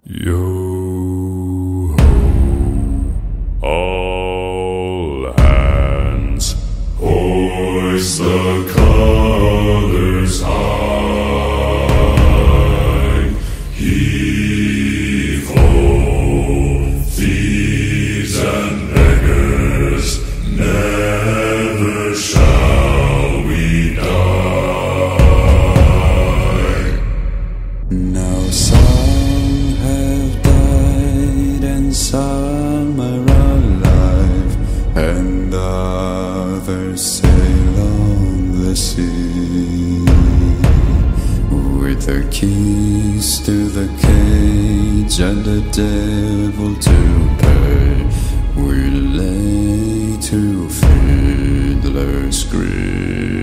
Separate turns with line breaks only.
Yo ho, all hands, hoist the colors high. Heave ho, thieves and beggars, never shall we die.
Now some have died and some are alive, and others sail on the sea. With the keys to the cage and the devil to pay, we lay to fiddler's grave.